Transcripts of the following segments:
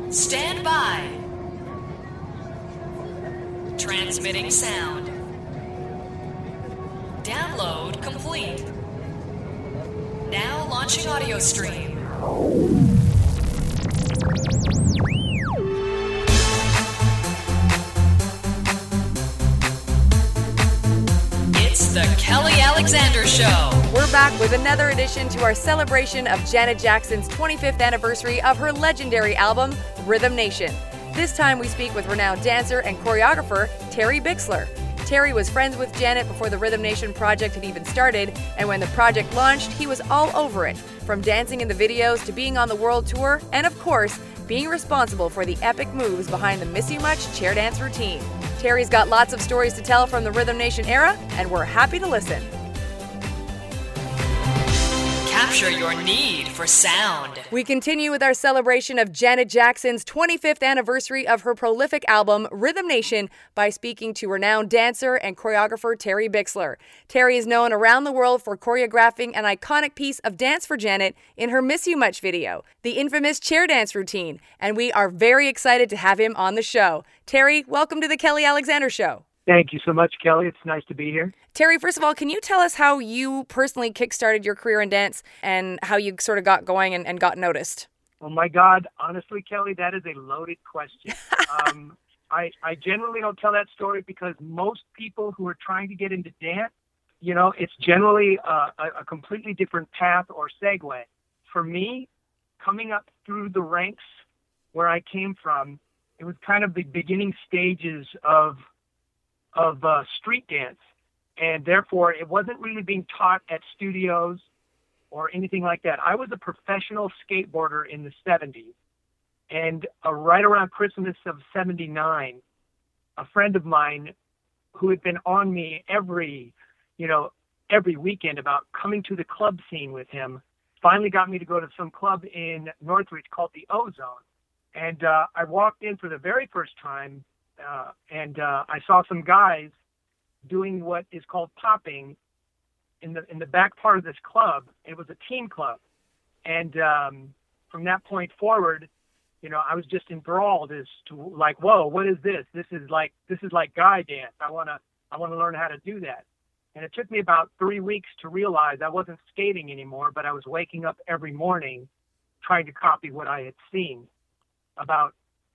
Stand by. Transmitting sound. Download complete. Now launching audio stream. It's the Kelly Alexander Show. We're back with another edition to our celebration of Janet Jackson's 25th anniversary of her legendary album, Rhythm Nation. This time we speak with renowned dancer and choreographer Terry Bixler. Terry was friends with Janet before the Rhythm Nation project had even started, and when the project launched, he was all over it, from dancing in the videos to being on the world tour, and of course, being responsible for the epic moves behind the Miss You Much chair dance routine. Terry's got lots of stories to tell from the Rhythm Nation era, and we're happy to listen. Capture your need for sound. We continue with our celebration of Janet Jackson's 25th anniversary of her prolific album, Rhythm Nation, by speaking to renowned dancer and choreographer Terry Bixler. Terry is known around the world for choreographing an iconic piece of Dance for Janet in her Miss You Much video, the infamous chair dance routine, and we are very excited to have him on the show. Terry, welcome to the Kelly Alexander Show. Thank you so much, Kelly. It's nice to be here. Terry, first of all, can you tell us how you personally kickstarted your career in dance and how you sort of got going and got noticed? Oh, my God. Honestly, Kelly, that is a loaded question. I generally don't tell that story because most people who are trying to get into dance, it's generally a completely different path or segue. For me, coming up through the ranks where I came from, it was kind of the beginning stages of street dance. And therefore, it wasn't really being taught at studios or anything like that. I was a professional skateboarder in the 70s. And right around Christmas of 79, a friend of mine who had been on me every weekend about coming to the club scene with him, finally got me to go to some club in Northridge called the Ozone. And I walked in for the very first time, and I saw some guys doing what is called popping in the back part of this club. It was a teen club, and from that point forward, I was just enthralled as to like, whoa, what is this? This is like guy dance. I want to learn how to do that. And it took me about 3 weeks to realize I wasn't skating anymore, but I was waking up every morning trying to copy what I had seen. About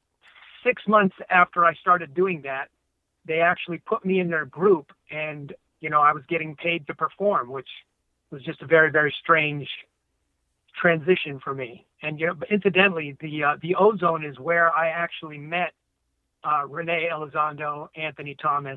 6 months after I started doing that, they actually put me in their group, and, I was getting paid to perform, which was just a very, very strange transition for me. And, incidentally, the Ozone is where I actually met Renee Elizondo, Anthony Thomas.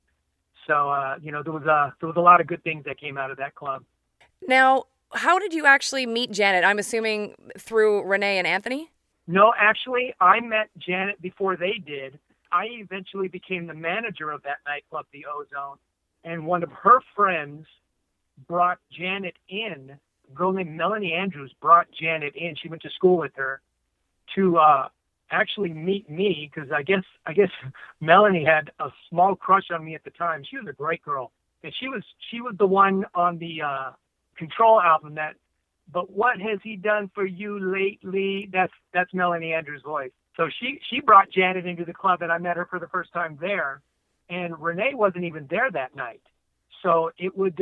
So, there was a lot of good things that came out of that club. Now, how did you actually meet Janet? I'm assuming through Renee and Anthony? No, actually, I met Janet before they did. I eventually became the manager of that nightclub, the Ozone, and one of her friends brought Janet in. A girl named Melanie Andrews brought Janet in. She went to school with her to actually meet me because I guess Melanie had a small crush on me at the time. She was a great girl, and she was the one on the Control album that. But what has he done for you lately? That's Melanie Andrews' voice. So she brought Janet into the club, and I met her for the first time there. And Renee wasn't even there that night. So it would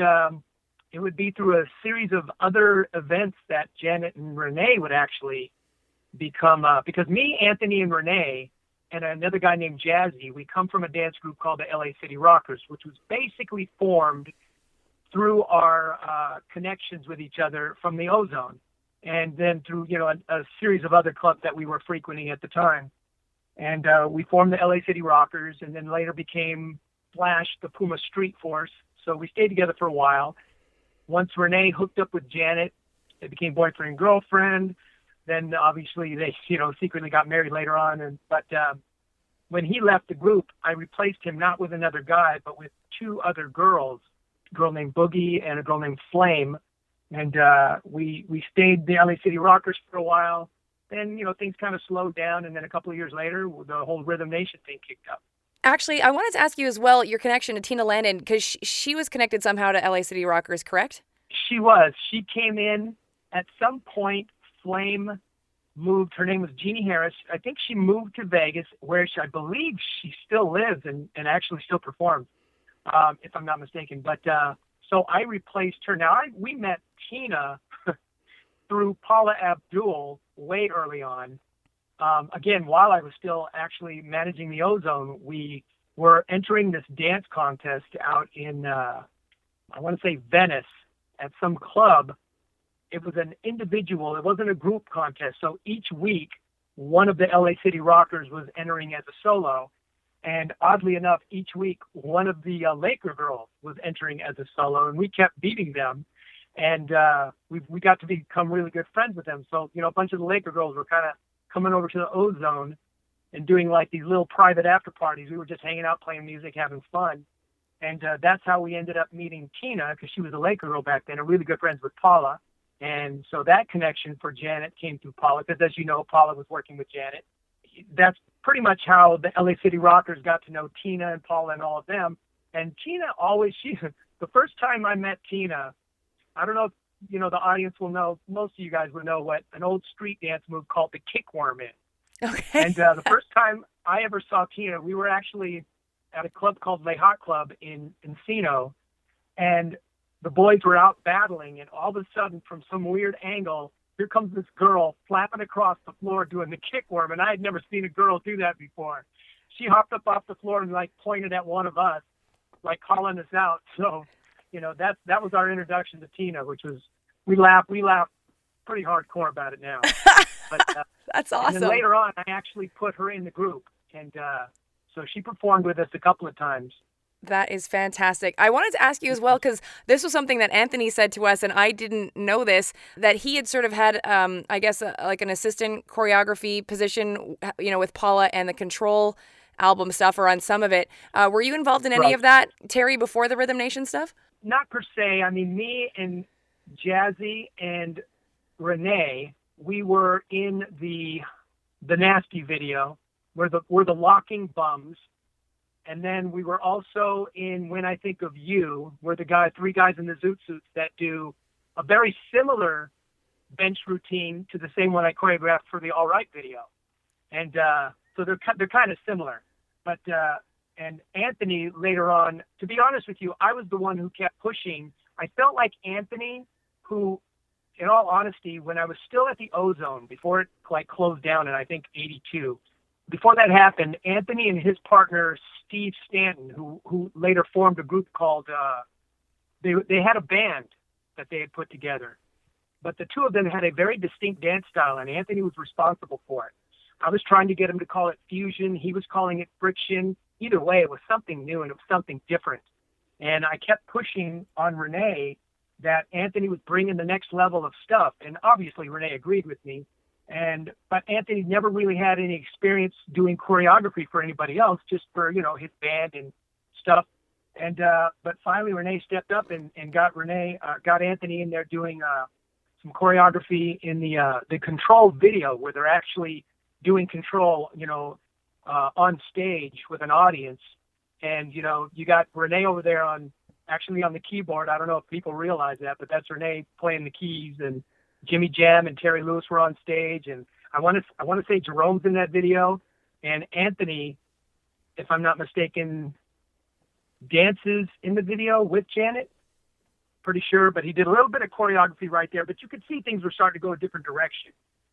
be through a series of other events that Janet and Renee would actually become, because me, Anthony, and Renee, and another guy named Jazzy, we come from a dance group called the LA City Rockers, which was basically formed through our connections with each other from the Ozone, and then through a series of other clubs that we were frequenting at the time. And we formed the LA City Rockers, and then later became Flash, the Puma Street Force. So we stayed together for a while. Once Renee hooked up with Janet, they became boyfriend and girlfriend. Then obviously they secretly got married later on. But when he left the group, I replaced him not with another guy, but with two other girls. Girl named Boogie and a girl named Flame, and we stayed the LA City Rockers for a while. Then things kind of slowed down, and then a couple of years later, the whole Rhythm Nation thing kicked up. Actually, I wanted to ask you as well your connection to Tina Landon, because she was connected somehow to LA City Rockers, correct? She was. She came in at some point. Flame moved. Her name was Jeannie Harris. I think she moved to Vegas, where I believe she still lives and actually still performs, if I'm not mistaken. But so I replaced her. Now, we met Tina through Paula Abdul way early on. Again, while I was still actually managing the Ozone, we were entering this dance contest out in, I want to say Venice, at some club. It was an individual. It wasn't a group contest. So each week, one of the LA City Rockers was entering as a solo. And oddly enough, each week, one of the Laker girls was entering as a solo, and we kept beating them. And we got to become really good friends with them. So, a bunch of the Laker girls were kind of coming over to the Ozone and doing like these little private after parties. We were just hanging out, playing music, having fun. And that's how we ended up meeting Tina, because she was a Laker girl back then, and really good friends with Paula. And so that connection for Janet came through Paula, because as you know, Paula was working with Janet. That's pretty much how the LA City Rockers got to know Tina and Paula and all of them. And Tina the first time I met Tina, I don't know if, the audience will know, most of you guys will know what an old street dance move called the kickworm is. Okay. And the first time I ever saw Tina, we were actually at a club called Le Hot Club in Encino, and the boys were out battling, and all of a sudden, from some weird angle, here comes this girl flapping across the floor doing the kickworm, and I had never seen a girl do that before. She hopped up off the floor and pointed at one of us, calling us out. So, that was our introduction to Tina, which was, we laugh pretty hardcore about it now. But, that's awesome. And then later on, I actually put her in the group, and so she performed with us a couple of times. That is fantastic. I wanted to ask you as well, because this was something that Anthony said to us, and I didn't know this, that he had sort of had, I guess, like an assistant choreography position, with Paula and the Control album stuff, or on some of it. Were you involved in any of that, Terry, before the Rhythm Nation stuff? Not per se. I mean, me and Jazzy and Renee, we were in the Nasty video. We're the Locking Bums. And then we were also in When I Think of You, where three guys in the zoot suits that do a very similar bench routine to the same one I choreographed for the All Right video. And so they're kind of similar. But and Anthony later on, to be honest with you, I was the one who kept pushing. I felt like Anthony, who, in all honesty, when I was still at the Ozone, before it closed down in, I think, 82, before that happened, Anthony and his partner, Steve Stanton, who later formed a group called, they had a band that they had put together. But the two of them had a very distinct dance style, and Anthony was responsible for it. I was trying to get him to call it fusion. He was calling it friction. Either way, it was something new and it was something different. And I kept pushing on Renee that Anthony was bringing the next level of stuff. And obviously Renee agreed with me. But Anthony never really had any experience doing choreography for anybody else, just for, his band and stuff. And, but finally Renee stepped up and got Anthony in there doing, some choreography in the Control video, where they're actually doing Control, on stage with an audience. And, you got Renee over there on the keyboard. I don't know if people realize that, but that's Renee playing the keys, and Jimmy Jam and Terry Lewis were on stage, and I want to say Jerome's in that video, and Anthony, if I'm not mistaken, dances in the video with Janet. Pretty sure, but he did a little bit of choreography right there. But you could see things were starting to go a different direction.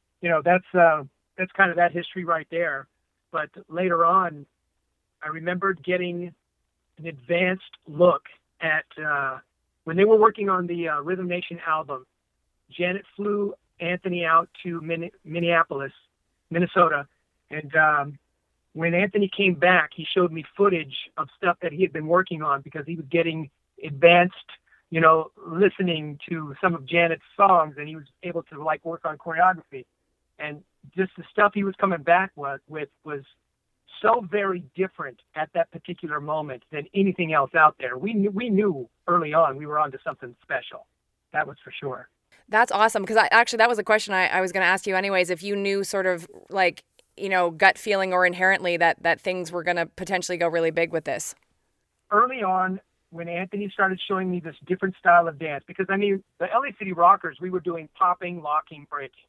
That's kind of that history right there. But later on, I remembered getting an advanced look at when they were working on the Rhythm Nation album. Janet flew Anthony out to Minneapolis, Minnesota, and when Anthony came back, he showed me footage of stuff that he had been working on, because he was getting advanced, listening to some of Janet's songs, and he was able to work on choreography. And just the stuff he was coming back with was so very different at that particular moment than anything else out there. We knew early on we were onto something special. That was for sure. That's awesome, because that was a question I was going to ask you anyways, if you knew sort of gut feeling or inherently that things were going to potentially go really big with this. Early on, when Anthony started showing me this different style of dance, because the LA City Rockers, we were doing popping, locking, breaking.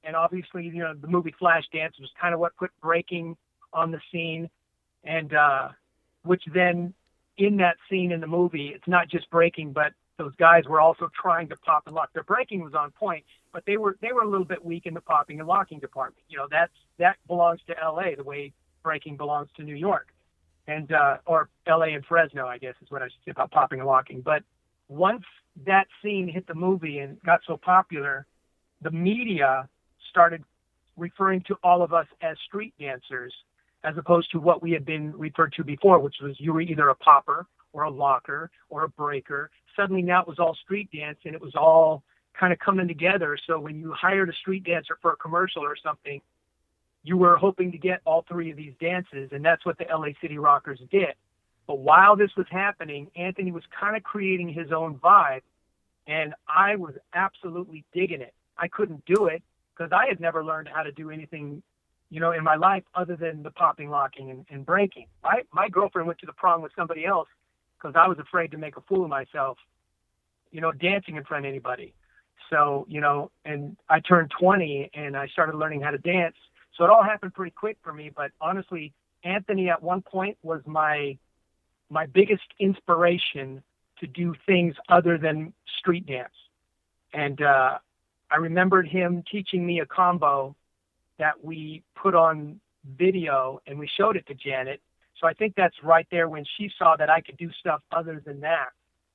and obviously, you know, the movie Flashdance was kind of what put breaking on the scene, and which then in that scene in the movie, it's not just breaking, but those guys were also trying to pop and lock. Their breaking was on point, but they were a little bit weak in the popping and locking department. You know, that belongs to L.A. the way breaking belongs to New York, and or L.A. and Fresno, I guess is what I should say about popping and locking. But once that scene hit the movie and got so popular, the media started referring to all of us as street dancers, as opposed to what we had been referred to before, which was you were either a popper or a locker or a breaker. Suddenly now it was all street dance, and it was all kind of coming together. So when you hired a street dancer for a commercial or something, you were hoping to get all three of these dances, and that's what the LA City Rockers did. But while this was happening, Anthony was kind of creating his own vibe, and I was absolutely digging it. I couldn't do it because I had never learned how to do anything, you know, in my life other than the popping, locking, and breaking. My girlfriend went to the prom with somebody else because I was afraid to make a fool of myself, you know, dancing in front of anybody. So, you know, and I turned 20 and I started learning how to dance. So it all happened pretty quick for me. But honestly, Anthony at one point was my biggest inspiration to do things other than street dance. And I remembered him teaching me a combo that we put on video and we showed it to Janet. So I think that's right there when she saw that I could do stuff other than that.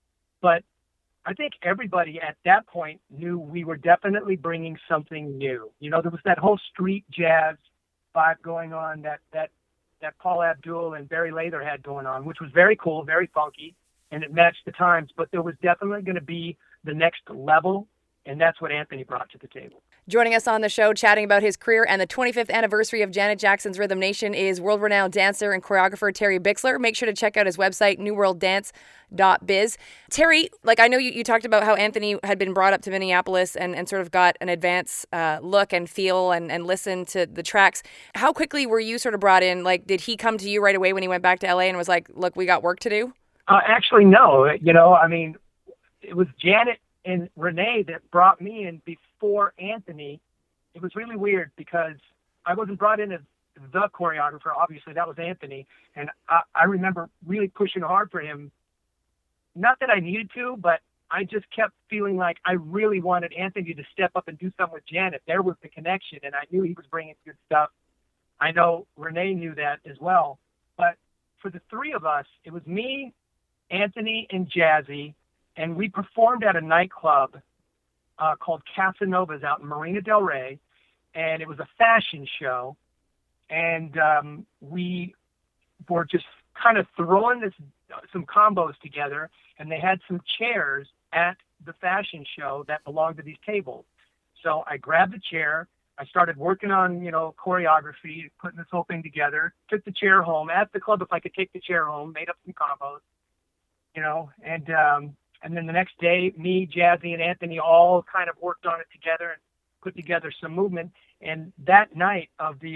But I think everybody at that point knew we were definitely bringing something new. You know, there was that whole street jazz vibe going on that Paul Abdul and Barry Lather had going on, which was very cool, very funky, and it matched the times. But there was definitely going to be the next level, and that's what Anthony brought to the table. Joining us on the show, chatting about his career and the 25th anniversary of Janet Jackson's Rhythm Nation, is world-renowned dancer and choreographer Terry Bixler. Make sure to check out his website, newworlddance.biz. Terry, like I know you talked about how Anthony had been brought up to Minneapolis and sort of got an advance look and feel and listen to the tracks. How quickly were you sort of brought in? Like, did he come to you right away when he went back to LA and was like, look, we got work to do? Actually, no. You know, I mean, it was Janet and Renee that brought me in before Anthony. It was really weird because I wasn't brought in as the choreographer. Obviously, that was Anthony. And I remember really pushing hard for him. Not that I needed to, but I just kept feeling like I really wanted Anthony to step up and do something with Janet. There was the connection, and I knew he was bringing good stuff. I know Renee knew that as well. But for the three of us, it was me, Anthony, and Jazzy. And we performed at a nightclub called Casanovas out in Marina Del Rey, and it was a fashion show. And we were just kind of throwing some combos together, and they had some chairs at the fashion show that belonged to these tables. So I grabbed the chair. I started working on, you know, choreography, putting this whole thing together, took the chair home, asked the club if I could take the chair home, made up some combos, you know, and then the next day, me, Jazzy, and Anthony all kind of worked on it together and put together some movement. And that night of the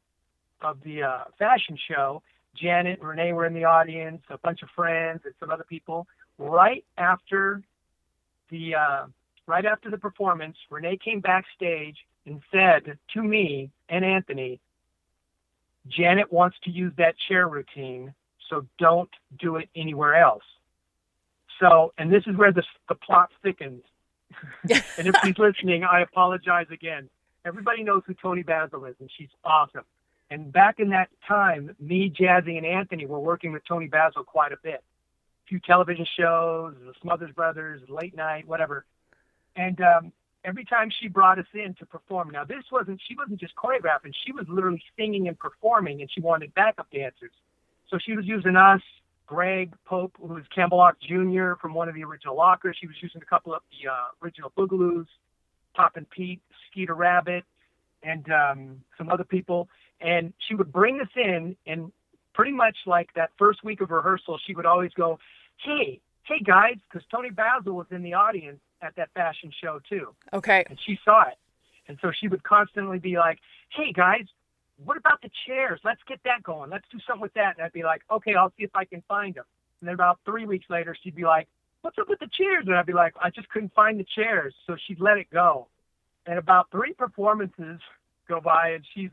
fashion show, Janet and Renee were in the audience, a bunch of friends and some other people. Right after the performance, Renee came backstage and said to me and Anthony, Janet wants to use that chair routine, so don't do it anywhere else. So, and this is where the plot thickens. And if she's listening, I apologize again. Everybody knows who Toni Basil is, and she's awesome. And back in that time, me, Jazzy, and Anthony were working with Toni Basil quite a bit. A few television shows, the Smothers Brothers, Late Night, whatever. And every time she brought us in to perform, now she wasn't just choreographing, she was literally singing and performing, and she wanted backup dancers. So she was using us, Greg Pope, who was Campbell Jr. from one of the original Lockers. She was using a couple of the original Boogaloos, Poppin' Pete, Skeeter Rabbit, and some other people. And she would bring us in, and pretty much like that first week of rehearsal, she would always go, hey guys, because Toni Basil was in the audience at that fashion show too. Okay. And she saw it. And so she would constantly be like, hey guys, what about the chairs? Let's get that going. Let's do something with that. And I'd be like, okay, I'll see if I can find them. And then about 3 weeks later, she'd be like, what's up with the chairs? And I'd be like, I just couldn't find the chairs. So she'd let it go. And about 3 performances go by, and she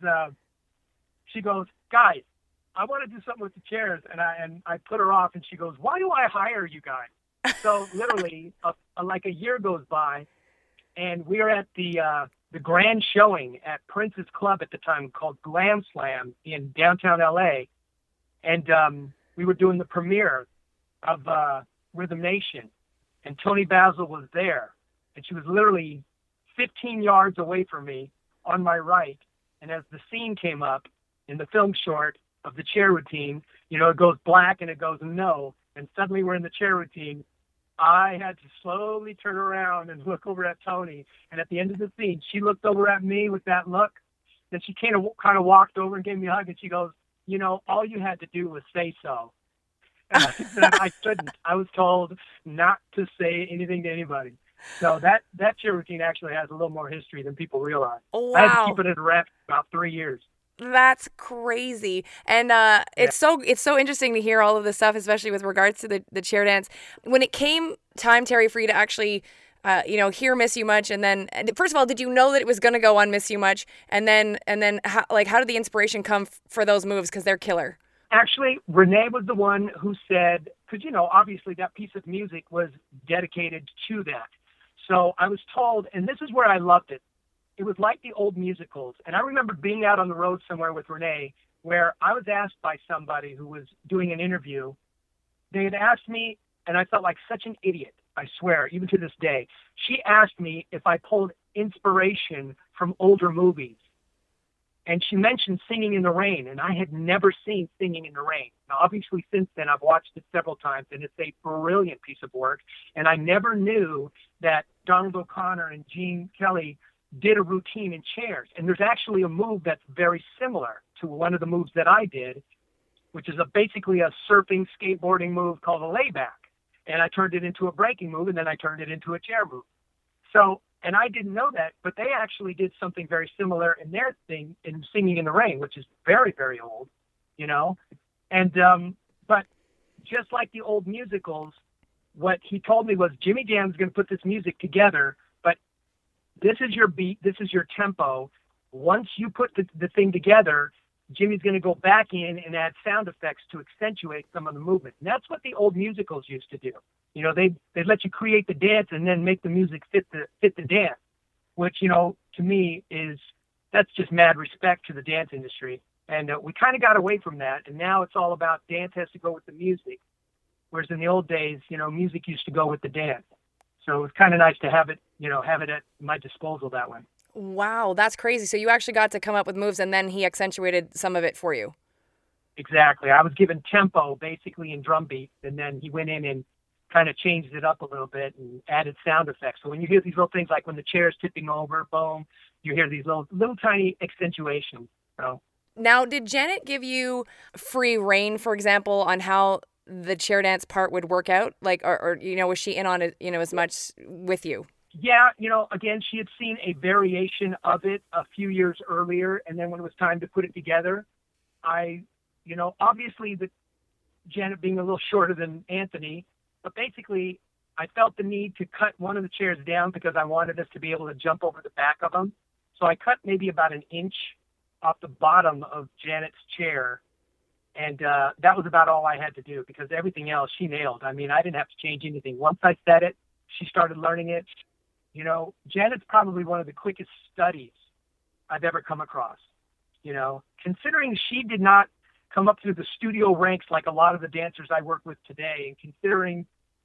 goes, guys, I want to do something with the chairs. And I put her off, and she goes, why do I hire you guys? So literally, like a year goes by, and we're at the grand showing at Prince's Club at the time called Glam Slam in downtown LA. And we were doing the premiere of Rhythm Nation, and Toni Basil was there, and she was literally 15 yards away from me on my right. And as the scene came up in the film short of the chair routine, it goes black and it goes no, and suddenly we're in the chair routine. I had to slowly turn around and look over at Toni, and at the end of the scene, she looked over at me with that look. Then she kind of walked over and gave me a hug, and she goes, all you had to do was say so. And I said I couldn't. I was told not to say anything to anybody. So that chair routine actually has a little more history than people realize. Wow. I had to keep it at a wrap for about 3 years. That's crazy. And it's so interesting to hear all of this stuff, especially with regards to the chair dance. When it came time, Terry, for you to actually hear Miss You Much, and then first of all, did you know that it was going to go on Miss You Much? And then how did the inspiration come for those moves, because they're killer? Actually, Renee was the one who said, because obviously that piece of music was dedicated to that. So I was told, and this is where I loved it. It was like the old musicals. And I remember being out on the road somewhere with Renee, where I was asked by somebody who was doing an interview. They had asked me, and I felt like such an idiot, I swear, even to this day. She asked me if I pulled inspiration from older movies. And she mentioned Singing in the Rain, and I had never seen Singing in the Rain. Now, obviously, since then, I've watched it several times, and it's a brilliant piece of work. And I never knew that Donald O'Connor and Gene Kelly did a routine in chairs. And there's actually a move that's very similar to one of the moves that I did, which is basically a surfing, skateboarding move called a layback. And I turned it into a breaking move, and then I turned it into a chair move. So, and I didn't know that, but they actually did something very similar in their thing in Singing in the Rain, which is very, very old, And, but just like the old musicals, what he told me was, Jimmy Jam's going to put this music together, but this is your beat, this is your tempo. Once you put the thing together, Jimmy's going to go back in and add sound effects to accentuate some of the movement. And that's what the old musicals used to do. They'd let you create the dance and then make the music fit the dance, which, to me that's just mad respect to the dance industry. And we kind of got away from that. And now it's all about dance has to go with the music. Whereas in the old days, music used to go with the dance. So it's kind of nice to have it at my disposal that way. Wow, that's crazy. So you actually got to come up with moves, and then he accentuated some of it for you. Exactly. I was given tempo basically in drum beats, and then he went in and kind of changed it up a little bit and added sound effects. So when you hear these little things like when the chair's tipping over, boom, you hear these little tiny accentuations. So. Now, did Janet give you free reign, for example, on how the chair dance part would work out? Or was she in on it, as much with you? Yeah, again, she had seen a variation of it a few years earlier, and then when it was time to put it together, obviously Janet being a little shorter than Anthony, but basically I felt the need to cut one of the chairs down because I wanted us to be able to jump over the back of them. So I cut maybe about an inch off the bottom of Janet's chair, and that was about all I had to do because everything else she nailed. I mean, I didn't have to change anything. Once I said it, she started learning it. Janet's probably one of the quickest studies I've ever come across, considering she did not come up through the studio ranks like a lot of the dancers I work with today, and considering,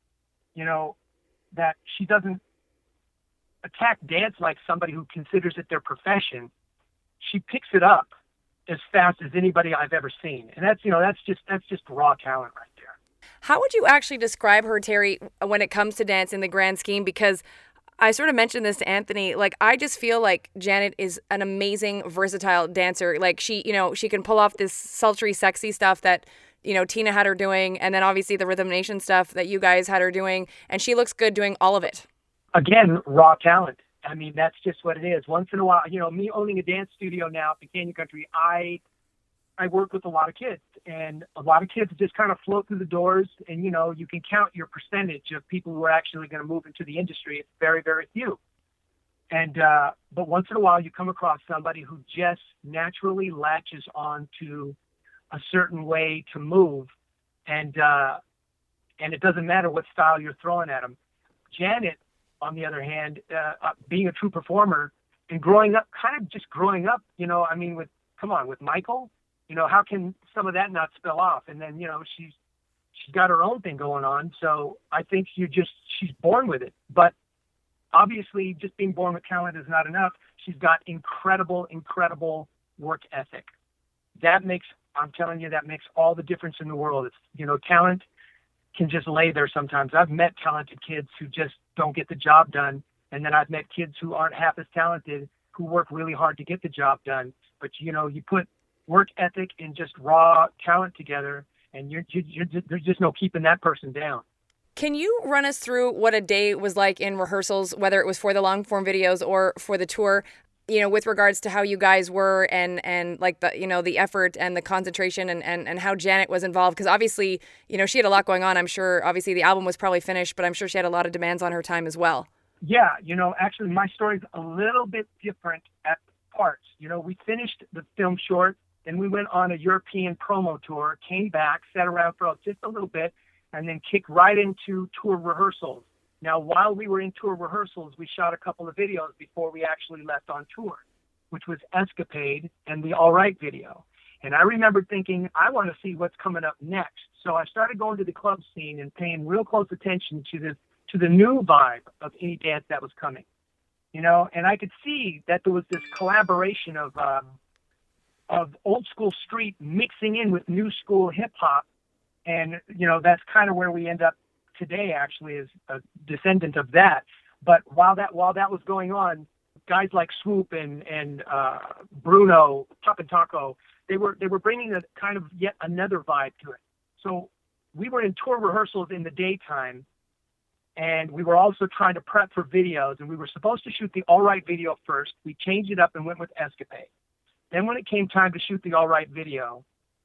that she doesn't attack dance like somebody who considers it their profession. She picks it up as fast as anybody I've ever seen. And that's just raw talent right there. How would you actually describe her, Terry, when it comes to dance in the grand scheme? Because I sort of mentioned this to Anthony. I just feel like Janet is an amazing, versatile dancer. She can pull off this sultry, sexy stuff that, Tina had her doing, and then obviously the Rhythm Nation stuff that you guys had her doing, and she looks good doing all of it. Again, raw talent. I mean, that's just what it is. Once in a while, me owning a dance studio now at Canyon Country, I work with a lot of kids, and a lot of kids just kind of float through the doors, and, you can count your percentage of people who are actually going to move into the industry. It's very, very few. And but once in a while, you come across somebody who just naturally latches on to a certain way to move, and it doesn't matter what style you're throwing at them. Janet, on the other hand, being a true performer and growing up, you know, I mean, with Michael, you know, how can some of that not spill off? And then, you know, she's got her own thing going on. So I think she's born with it. But obviously, just being born with talent is not enough. She's got incredible, incredible work ethic. I'm telling you, that makes all the difference in the world. It's, you know, talent can just lay there sometimes. I've met talented kids who just don't get the job done. And then I've met kids who aren't half as talented who work really hard to get the job done. But, you know, you put work ethic and just raw talent together, and there's just no keeping that person down. Can you run us through what a day was like in rehearsals, whether it was for the long form videos or for the tour, you know, with regards to how you guys were and like the, you know, the effort and the concentration and how Janet was involved? Because obviously, you know, she had a lot going on. I'm sure obviously the album was probably finished, but I'm sure she had a lot of demands on her time as well. Yeah, you know, actually my story's a little bit different at parts. You know, we finished the film short, then we went on a European promo tour, came back, sat around for just a little bit, and then kicked right into tour rehearsals. Now, while we were in tour rehearsals, we shot a couple of videos before we actually left on tour, which was Escapade and the All Right video. And I remember thinking, I want to see what's coming up next. So I started going to the club scene and paying real close attention to the new vibe of any dance that was coming, you know. And I could see that there was this collaboration of old school street mixing in with new school hip hop. And, you know, that's kind of where we end up today, actually, as a descendant of that. But while that was going on, guys like Swoop and Bruno, Top and Taco, they were bringing a kind of yet another vibe to it. So we were in tour rehearsals in the daytime, and we were also trying to prep for videos. And we were supposed to shoot the All Right video first. We changed it up and went with Escapade. Then when it came time to shoot the All Right video,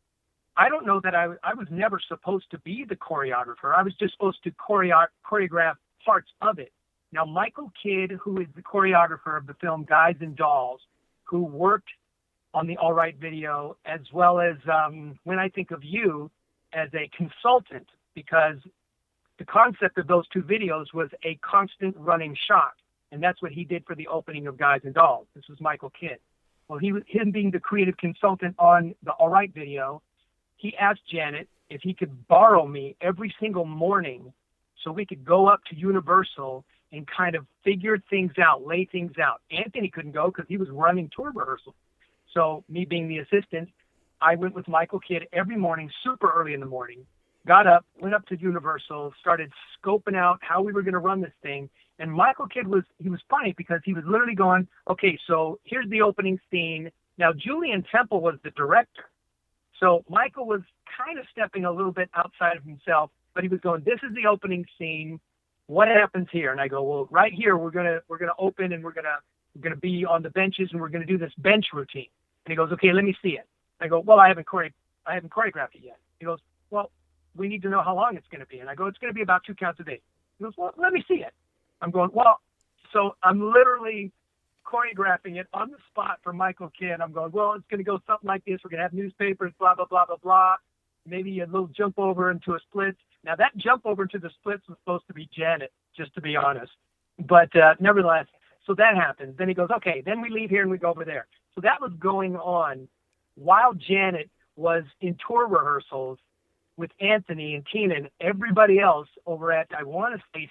I don't know that I was never supposed to be the choreographer. I was just supposed to choreograph parts of it. Now, Michael Kidd, who is the choreographer of the film Guys and Dolls, who worked on the All Right video, as well as When I Think of You, as a consultant, because the concept of those two videos was a constant running shot. And that's what he did for the opening of Guys and Dolls. This was Michael Kidd. Well, him being the creative consultant on the All Right video, he asked Janet if he could borrow me every single morning so we could go up to Universal and kind of figure things out, lay things out. Anthony couldn't go because he was running tour rehearsal. So me being the assistant, I went with Michael Kidd every morning, super early in the morning, got up, went up to Universal, started scoping out how we were going to run this thing. And Michael Kidd was funny because he was literally going, okay, so here's the opening scene. Now, Julian Temple was the director. So Michael was kind of stepping a little bit outside of himself, but he was going, this is the opening scene. What happens here? And I go, well, right here, we're gonna open and we're gonna be on the benches and we're gonna do this bench routine. And he goes, okay, let me see it. I go, well, I haven't choreographed it yet. He goes, well, we need to know how long it's gonna be. And I go, it's gonna be about 2 counts a day. He goes, well, let me see it. I'm going, well, so I'm literally choreographing it on the spot for Michael Kidd. I'm going, well, it's going to go something like this. We're going to have newspapers, blah, blah, blah, blah, blah. Maybe a little jump over into a split. Now, that jump over into the splits was supposed to be Janet, just to be honest. But nevertheless, so that happens. Then he goes, okay, then we leave here and we go over there. So that was going on while Janet was in tour rehearsals with Anthony and Keenan, everybody else over at, I want to say,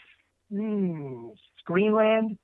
Screenland.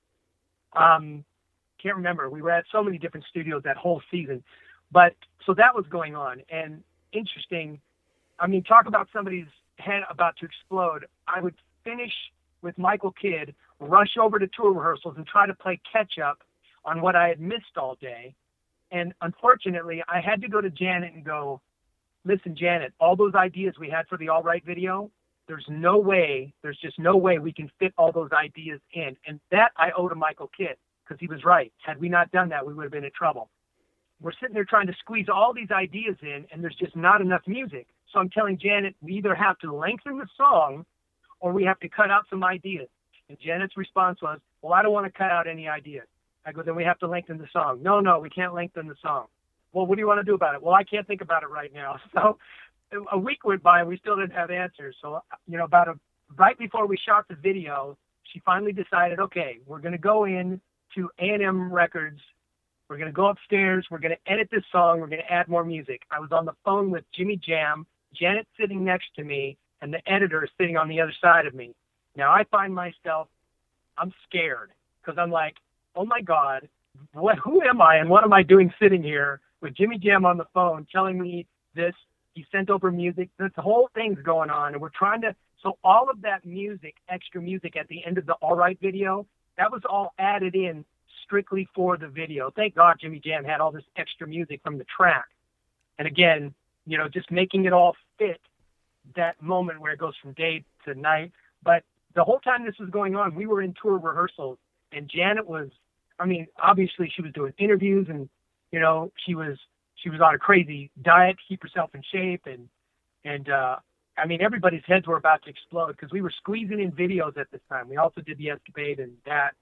Can't remember. We were at so many different studios that whole season. But so that was going on. And interesting, I mean, talk about somebody's head about to explode. I would finish with Michael Kidd, rush over to tour rehearsals and try to play catch up on what I had missed all day. And unfortunately, I had to go to Janet and go, listen, Janet, all those ideas we had for the All Right video, there's just no way we can fit all those ideas in. And that I owe to Michael Kidd, because he was right. Had we not done that, we would have been in trouble. We're sitting there trying to squeeze all these ideas in, and there's just not enough music. So I'm telling Janet, we either have to lengthen the song or we have to cut out some ideas. And Janet's response was, well, I don't want to cut out any ideas. I go, then we have to lengthen the song. No, we can't lengthen the song. Well, what do you want to do about it? Well, I can't think about it right now. So a week went by and we still didn't have answers. So, right before we shot the video, she finally decided, okay, we're going to go in to A&M Records. We're going to go upstairs. We're going to edit this song. We're going to add more music. I was on the phone with Jimmy Jam, Janet sitting next to me, and the editor sitting on the other side of me. Now I find myself, I'm scared because I'm like, oh my God, who am I and what am I doing sitting here with Jimmy Jam on the phone telling me this? He sent over music. This whole thing's going on, and we're trying to. So all of that music, extra music at the end of the All Right video, that was all added in strictly for the video. Thank God Jimmy Jam had all this extra music from the track. And again, just making it all fit that moment where it goes from day to night. But the whole time this was going on, we were in tour rehearsals, and Janet was, obviously she was doing interviews, and, she was on a crazy diet to keep herself in shape. And everybody's heads were about to explode because we were squeezing in videos at this time. We also did the Escapade and that.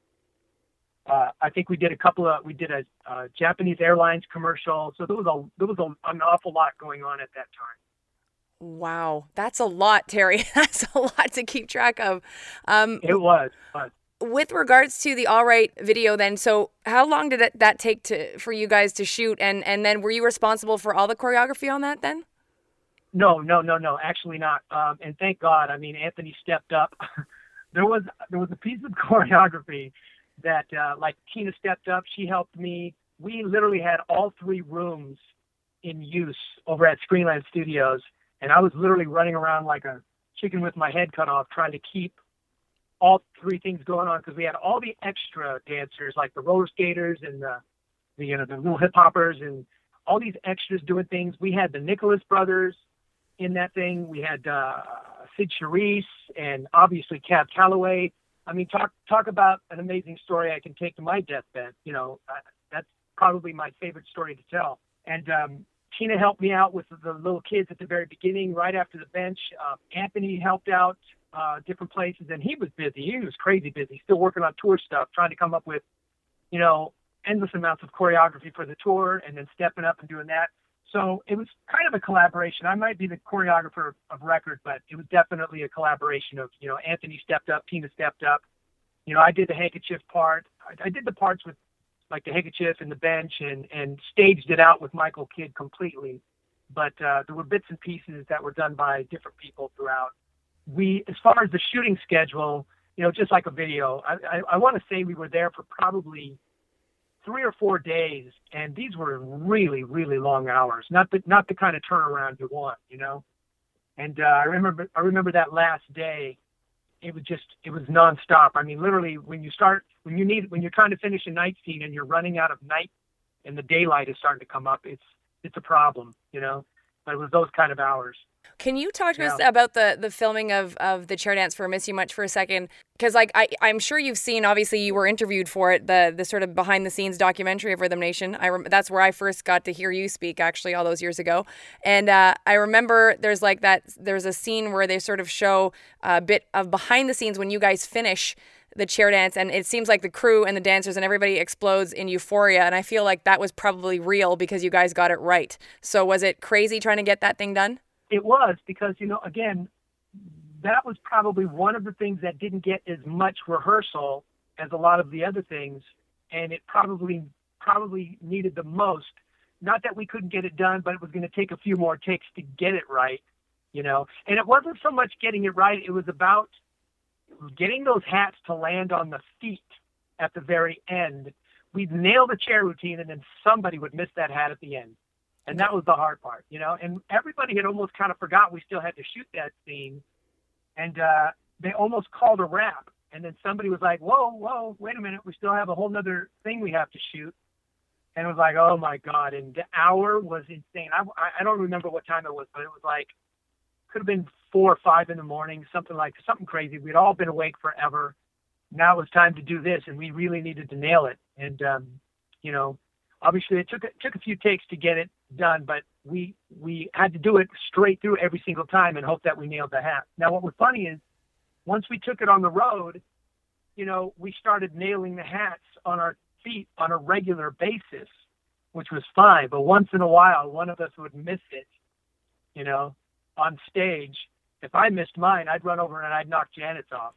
I think we did a Japanese Airlines commercial. So there was an awful lot going on at that time. Wow. That's a lot, Terry. That's a lot to keep track of. It was. With regards to the All Right video then, so how long did that take for you guys to shoot? And then were you responsible for all the choreography on that then? No, actually not. And thank God, Anthony stepped up. There was a piece of choreography that, Tina stepped up. She helped me. We literally had all 3 rooms in use over at Screenland Studios. And I was literally running around like a chicken with my head cut off, trying to keep all 3 things going on because we had all the extra dancers, like the roller skaters and the little hip hoppers and all these extras doing things. We had the Nicholas brothers in that thing. We had Sid Charisse and obviously Cab Calloway. Talk about an amazing story I can take to my deathbed. That's probably my favorite story to tell. And Tina helped me out with the little kids at the very beginning, right after the bench. Anthony helped out different places, and he was busy. He was crazy busy, still working on tour stuff, trying to come up with, endless amounts of choreography for the tour, and then stepping up and doing that. So it was kind of a collaboration. I might be the choreographer of record, but it was definitely a collaboration of, Anthony stepped up, Tina stepped up. I did the handkerchief part. I did the parts with like the handkerchief and the bench and staged it out with Michael Kidd completely. But there were bits and pieces that were done by different people throughout. As far as the shooting schedule, just like a video, I want to say we were there for probably 3 or 4 days, and these were really, really long hours. Not the kind of turnaround you want, And I remember that last day. It was nonstop. Literally, when you're trying to finish a night scene and you're running out of night, and the daylight is starting to come up, it's a problem, But it was those kind of hours. Can you talk to us about the filming of the chair dance for Miss You Much for a second? Because I'm sure you've seen, obviously you were interviewed for it, the sort of behind the scenes documentary of Rhythm Nation. That's where I first got to hear you speak, actually, all those years ago. And I remember there's a scene where they sort of show a bit of behind the scenes when you guys finish the chair dance, and it seems like the crew and the dancers and everybody explodes in euphoria, and I feel like that was probably real because you guys got it right. So was it crazy trying to get that thing done? It was, because, again, that was probably one of the things that didn't get as much rehearsal as a lot of the other things, and it probably needed the most. Not that we couldn't get it done, but it was going to take a few more takes to get it right, And it wasn't so much getting it right, it was about getting those hats to land on the feet at the very end. We'd nail the chair routine, and then somebody would miss that hat at the end. And that was the hard part, and everybody had almost kind of forgot we still had to shoot that scene. And they almost called a wrap. And then somebody was like, whoa, wait a minute. We still have a whole nother thing we have to shoot. And it was like, oh my God. And the hour was insane. I don't remember what time it was, but it was like, could have been 4 or 5 in the morning, something crazy. We'd all been awake forever. Now it was time to do this, and we really needed to nail it. And, obviously it took a few takes to get it done, but we had to do it straight through every single time and hope that we nailed the hat. Now, what was funny is once we took it on the road, we started nailing the hats on our feet on a regular basis, which was fine. But once in a while, one of us would miss it, on stage. If I missed mine, I'd run over and I'd knock Janet's off.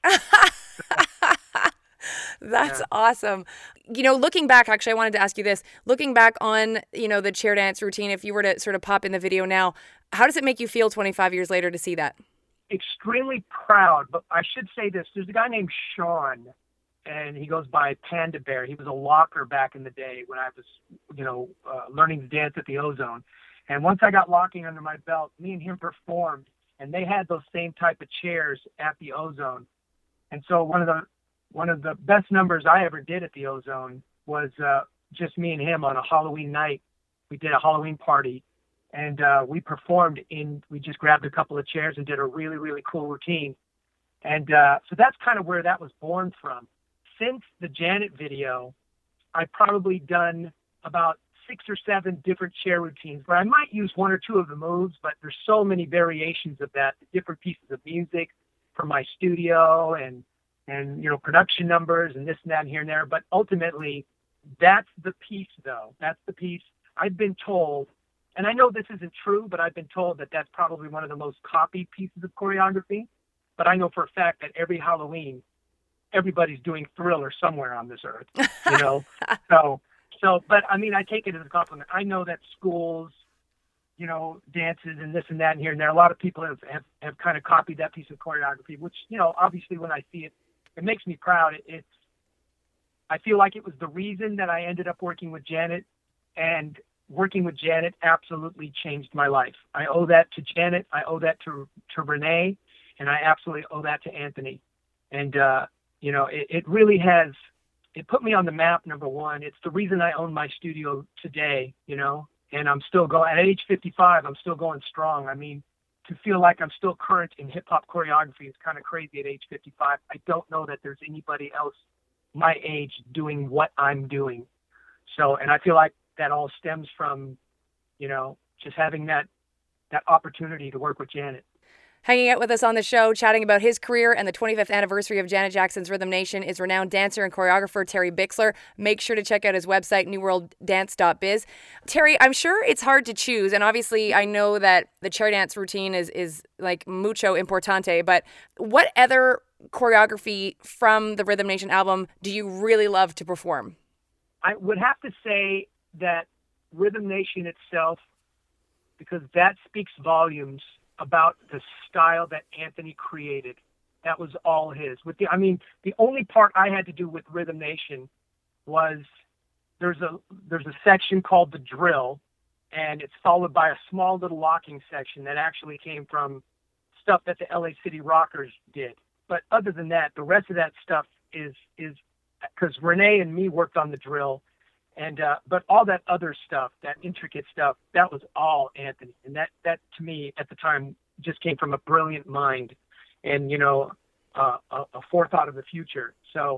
That's awesome. Looking back, actually, I wanted to ask you this. Looking back on, the chair dance routine, if you were to sort of pop in the video now, how does it make you feel 25 years later to see that? Extremely proud, but I should say this. There's a guy named Sean, and he goes by Panda Bear. He was a locker back in the day when I was, learning to dance at the Ozone. And once I got locking under my belt, me and him performed, and they had those same type of chairs at the Ozone. And so one of the best numbers I ever did at the Ozone was just me and him on a Halloween night. We did a Halloween party, and we performed we just grabbed a couple of chairs and did a really, really cool routine. And so that's kind of where that was born from. Since the Janet video, I've probably done about 6 or 7 different chair routines where I might use 1 or 2 of the moves, but there's so many variations of that, different pieces of music from my studio and production numbers and this and that and here and there. But ultimately, that's the piece, though. That's the piece I've been told, and I know this isn't true, but I've been told that that's probably one of the most copied pieces of choreography. But I know for a fact that every Halloween, everybody's doing Thriller somewhere on this earth, So, but I mean, I take it as a compliment. I know that schools, dances and this and that and here and there, a lot of people have kind of copied that piece of choreography, which, obviously when I see it, it makes me proud. I feel like it was the reason that I ended up working with Janet, and working with Janet absolutely changed my life. I owe that to Janet. I owe that to Renee, and I absolutely owe that to Anthony. And, it really has, it put me on the map, number one. It's the reason I own my studio today, and I'm still going, at age 55, I'm still going strong. I mean, to feel like I'm still current in hip-hop choreography is kind of crazy at age 55. I don't know that there's anybody else my age doing what I'm doing. So, and I feel like that all stems from, just having that opportunity to work with Janet. Hanging out with us on the show, chatting about his career and the 25th anniversary of Janet Jackson's Rhythm Nation is renowned dancer and choreographer Terry Bixler. Make sure to check out his website, newworlddance.biz. Terry, I'm sure it's hard to choose, and obviously I know that the chair dance routine is like mucho importante, but what other choreography from the Rhythm Nation album do you really love to perform? I would have to say that Rhythm Nation itself, because that speaks volumes about the style that Anthony created. That was all his. The only part I had to do with Rhythm Nation was there's a section called the drill, and it's followed by a small little locking section that actually came from stuff that the LA City Rockers did. But other than that, the rest of that stuff is because Renee and me worked on the drill, and but all that other stuff, that intricate stuff, that was all Anthony. And that to me at the time just came from a brilliant mind and, a forethought of the future. So,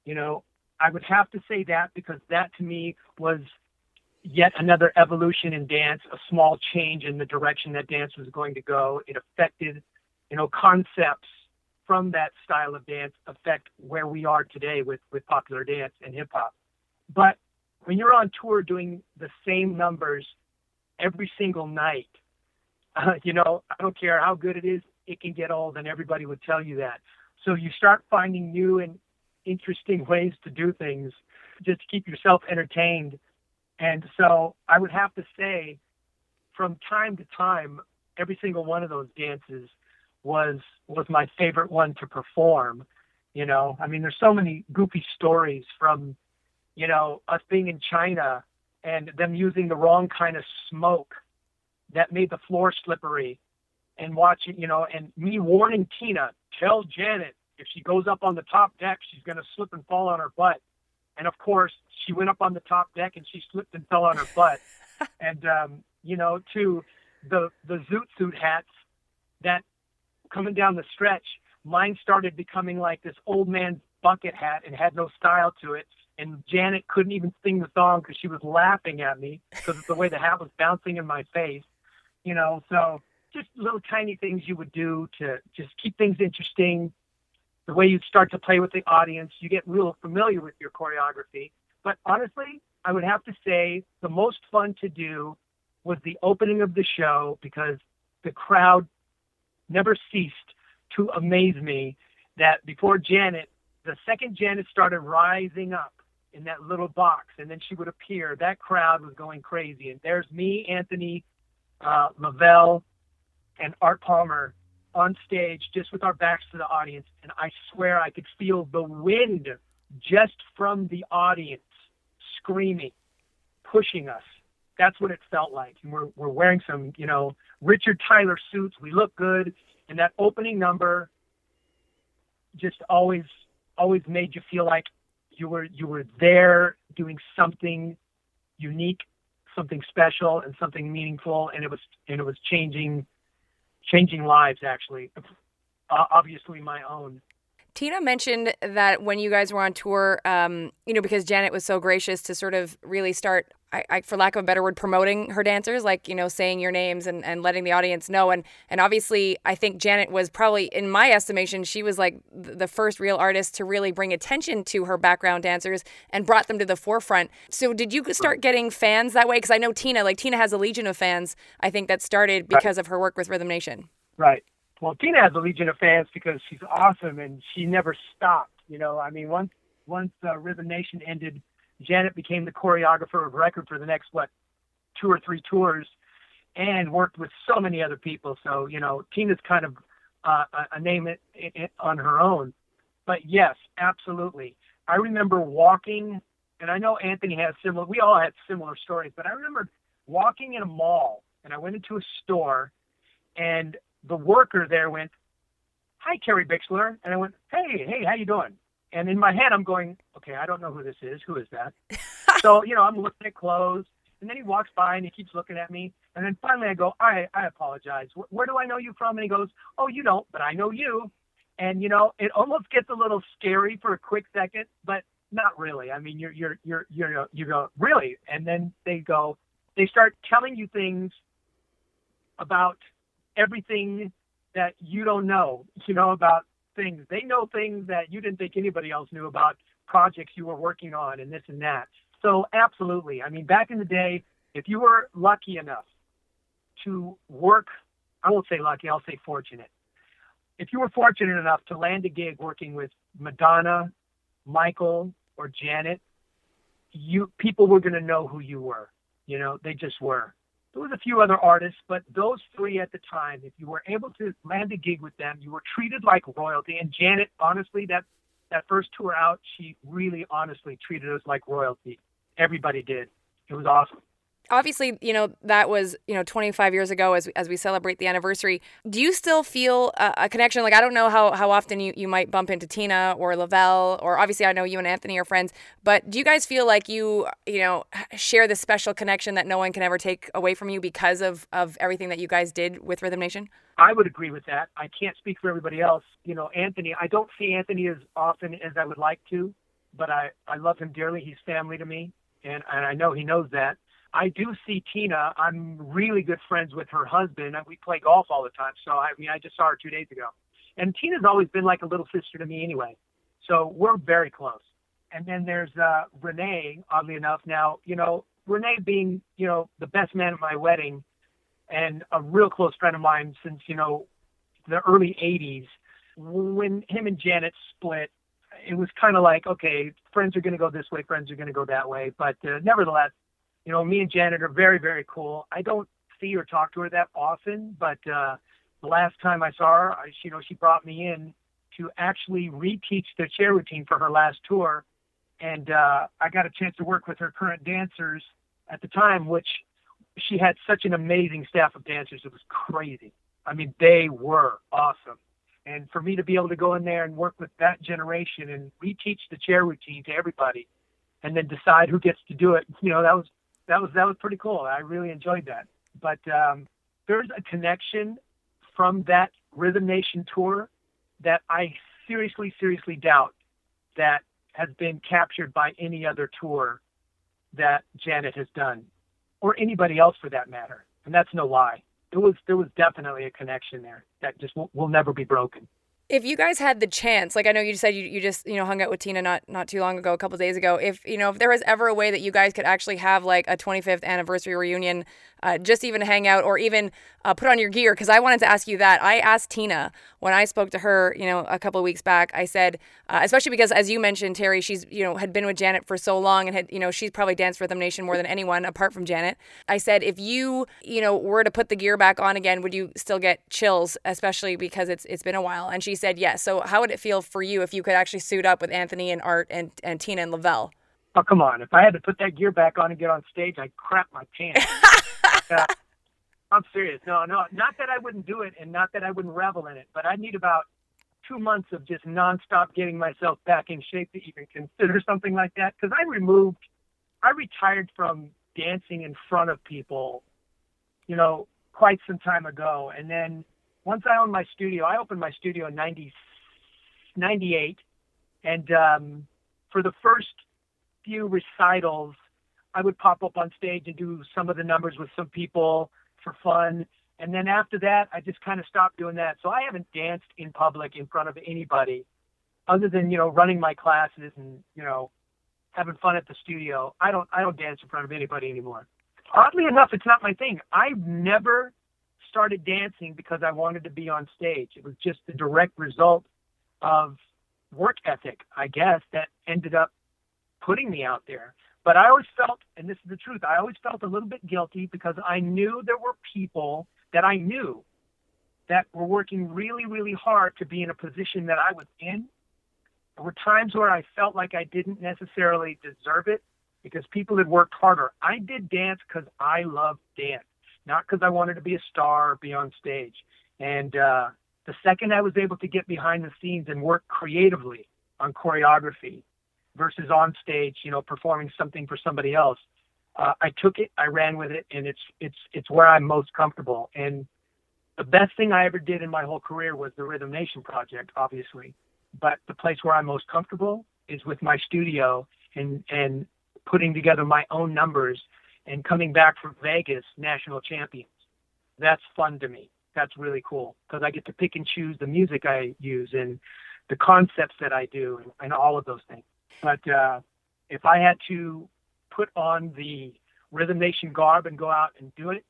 I would have to say that, because that to me was yet another evolution in dance, a small change in the direction that dance was going to go. It affected, concepts from that style of dance affect where we are today with popular dance and hip hop. But when you're on tour doing the same numbers every single night, I don't care how good it is, it can get old, and everybody would tell you that. So you start finding new and interesting ways to do things just to keep yourself entertained. And so I would have to say, from time to time, every single one of those dances was my favorite one to perform. There's so many goofy stories from, us being in China and them using the wrong kind of smoke that made the floor slippery, and watching, and me warning Tina, tell Janet if she goes up on the top deck, she's going to slip and fall on her butt. And of course, she went up on the top deck and she slipped and fell on her butt. And, to the Zoot Suit hats that coming down the stretch, mine started becoming like this old man's bucket hat and had no style to it. And Janet couldn't even sing the song because she was laughing at me because of the way the hat was bouncing in my face. So just little tiny things you would do to just keep things interesting. The way you start to play with the audience, you get real familiar with your choreography. But honestly, I would have to say the most fun to do was the opening of the show, because the crowd never ceased to amaze me. That before Janet, the second Janet started rising up in that little box, and then she would appear, that crowd was going crazy. And there's me, Anthony, Lavelle, and Art Palmer on stage just with our backs to the audience. And I swear I could feel the wind just from the audience screaming, pushing us. That's what it felt like. And we're wearing some, Richard Tyler suits. We look good. And that opening number just always made you feel like you were there doing something unique, something special, and something meaningful. And it was changing lives, actually. Obviously my own. Tina mentioned that when you guys were on tour, because Janet was so gracious to sort of really start, for lack of a better word, promoting her dancers, like, saying your names and letting the audience know. And obviously, I think Janet was probably, in my estimation, she was like the first real artist to really bring attention to her background dancers and brought them to the forefront. So did you start getting fans that way? Because I know Tina has a legion of fans, I think, that started because of her work with Rhythm Nation. Right. Well, Tina has a legion of fans because she's awesome and she never stopped. Once Rhythm Nation ended, Janet became the choreographer of record for the next, 2 or 3 tours, and worked with so many other people. So, Tina's kind of a name on her own. But yes, absolutely. I remember walking, and I know Anthony has we all had similar stories, but I remember walking in a mall, and I went into a store, and the worker there went, "Hi, Terry Bixler." And I went, hey, how you doing? And in my head, I'm going, okay, I don't know who this is. Who is that? So, I'm looking at clothes. And then he walks by and he keeps looking at me. And then finally I go, I apologize. Where do I know you from? And he goes, "Oh, you don't, but I know you." And, it almost gets a little scary for a quick second, but not really. I mean, you go, "Really?" And then they start telling you things about everything that you don't know, about things. They know things that you didn't think anybody else knew about, projects you were working on and this and that. So absolutely. I mean, back in the day, if you were lucky enough to work, I won't say lucky, I'll say fortunate. If you were fortunate enough to land a gig working with Madonna, Michael, or Janet, people were going to know who you were. They just were. There was a few other artists, but those 3 at the time, if you were able to land a gig with them, you were treated like royalty. And Janet, honestly, that first tour out, she really honestly treated us like royalty. Everybody did. It was awesome. Obviously, that was, 25 years ago as we celebrate the anniversary. Do you still feel a connection? Like, I don't know how often you might bump into Tina or Lavelle, or obviously I know you and Anthony are friends, but do you guys feel like you share this special connection that no one can ever take away from you because of everything that you guys did with Rhythm Nation? I would agree with that. I can't speak for everybody else. Anthony, I don't see Anthony as often as I would like to, but I love him dearly. He's family to me, and I know he knows that. I do see Tina. I'm really good friends with her husband, and we play golf all the time. So, I just saw her 2 days ago. And Tina's always been like a little sister to me anyway. So we're very close. And then there's Renee, oddly enough. Now, Renee being, the best man at my wedding and a real close friend of mine since, the early 80s. When him and Janet split, it was kind of like, okay, friends are going to go this way, friends are going to go that way. But nevertheless, me and Janet are very, very cool. I don't see or talk to her that often, but the last time I saw her, she brought me in to actually reteach the chair routine for her last tour. And I got a chance to work with her current dancers at the time, which she had such an amazing staff of dancers. It was crazy. I mean, they were awesome. And for me to be able to go in there and work with that generation and reteach the chair routine to everybody and then decide who gets to do it, that was pretty cool. I really enjoyed that. But there's a connection from that Rhythm Nation tour that I seriously doubt that has been captured by any other tour that Janet has done, or anybody else for that matter. And that's no lie. There was definitely a connection there that just will never be broken. If you guys had the chance, like I know you said you just, hung out with Tina not too long ago, a couple of days ago. If there was ever a way that you guys could actually have like a 25th anniversary reunion, just even hang out or even put on your gear, because I wanted to ask you that. I asked Tina when I spoke to her, a couple of weeks back. I said, especially because as you mentioned, Terry, she's had been with Janet for so long and had she's probably danced Rhythm Nation more than anyone apart from Janet. I said, if you were to put the gear back on again, would you still get chills, especially because it's been a while? And she said yes. So how would it feel for you if you could actually suit up with Anthony and Art and Tina and Lavelle? Oh, come on. If I had to put that gear back on and get on stage, I'd crap my pants. I'm serious. No, not that I wouldn't do it and not that I wouldn't revel in it, but I'd need about 2 months of just nonstop getting myself back in shape to even consider something like that. Because I retired from dancing in front of people, quite some time ago. And then once I owned my studio, I opened my studio in 98. And for the first few recitals, I would pop up on stage and do some of the numbers with some people for fun. And then after that, I just kind of stopped doing that. So I haven't danced in public in front of anybody other than, running my classes and, having fun at the studio. I don't dance in front of anybody anymore. Oddly enough, it's not my thing. I've never started dancing because I wanted to be on stage. It was just the direct result of work ethic, I guess, that ended up putting me out there. But I always felt, and this is the truth, I always felt a little bit guilty because I knew there were people that I knew that were working really, really hard to be in a position that I was in. There were times where I felt like I didn't necessarily deserve it because people had worked harder. I did dance because I loved dance, not because I wanted to be a star or be on stage. And the second I was able to get behind the scenes and work creatively on choreography versus on stage, performing something for somebody else, I took it, I ran with it, and it's where I'm most comfortable. And the best thing I ever did in my whole career was the Rhythm Nation project, obviously. But the place where I'm most comfortable is with my studio and putting together my own numbers and coming back from Vegas national champions. That's fun to me. That's really cool because I get to pick and choose the music I use and the concepts that I do and all of those things. But if I had to put on the Rhythm Nation garb and go out and do it,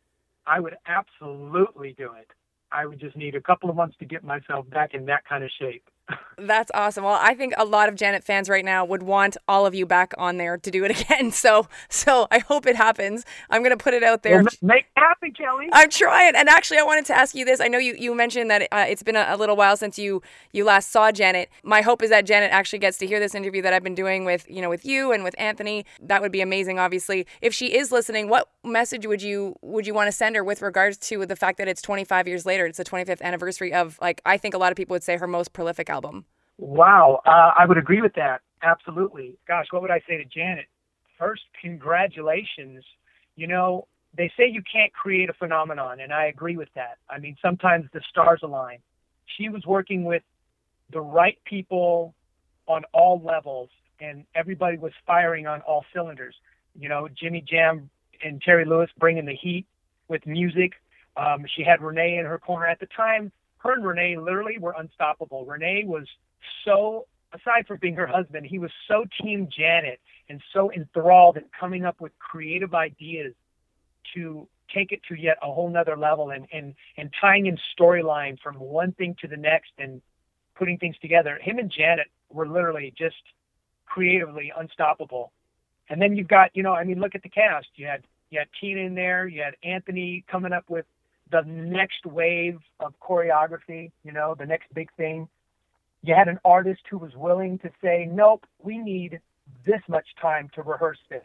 I would absolutely do it. I would just need a couple of months to get myself back in that kind of shape. That's awesome. Well, I think a lot of Janet fans right now would want all of you back on there to do it again. So I hope it happens. I'm going to put it out there. Well, make it happen, Kelly. I'm trying. And actually, I wanted to ask you this. I know you mentioned that it's been a little while since you last saw Janet. My hope is that Janet actually gets to hear this interview that I've been doing with you and with Anthony. That would be amazing, obviously. If she is listening, what message would you want to send her with regards to the fact that it's 25 years later? It's the 25th anniversary of, I think a lot of people would say her most prolific album. Wow. I would agree with that. Absolutely. Gosh, what would I say to Janet? First, congratulations. They say you can't create a phenomenon, and I agree with that. I mean, sometimes the stars align. She was working with the right people on all levels, and everybody was firing on all cylinders. Jimmy Jam and Terry Lewis bringing the heat with music. She had Renee in her corner at the time. Her and Renee literally were unstoppable. Renee was so, aside from being her husband, he was so team Janet and so enthralled in coming up with creative ideas to take it to yet a whole nother level and tying in storyline from one thing to the next and putting things together. Him and Janet were literally just creatively unstoppable. And then you've got, look at the cast. You had Tina in there. You had Anthony coming up with the next wave of choreography, the next big thing. You had an artist who was willing to say, nope, we need this much time to rehearse this.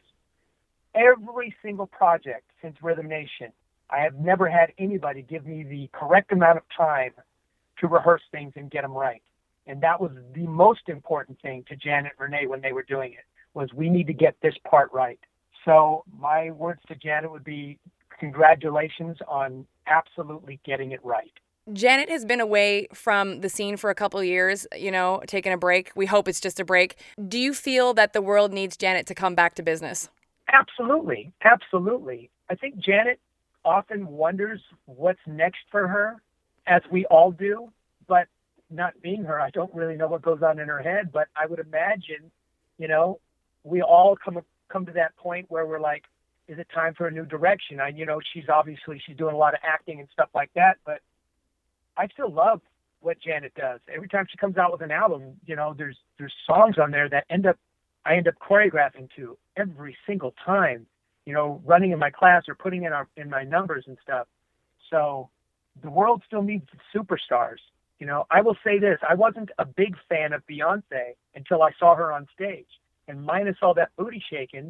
Every single project since Rhythm Nation, I have never had anybody give me the correct amount of time to rehearse things and get them right. And that was the most important thing to Janet and Renee when they were doing it, was we need to get this part right. So my words to Janet would be, congratulations on absolutely getting it right. Janet has been away from the scene for a couple of years, taking a break. We hope it's just a break. Do you feel that the world needs Janet to come back to business? Absolutely. Absolutely. I think Janet often wonders what's next for her, as we all do. But not being her, I don't really know what goes on in her head, but I would imagine, you know, we all come to that point where we're like, is it time for a new direction? She's doing a lot of acting and stuff like that, but I still love what Janet does. Every time she comes out with an album, there's songs on there that I end up choreographing to every single time, running in my class or putting in my numbers and stuff. So the world still needs superstars. I will say this, I wasn't a big fan of Beyonce until I saw her on stage. And minus all that booty shaking,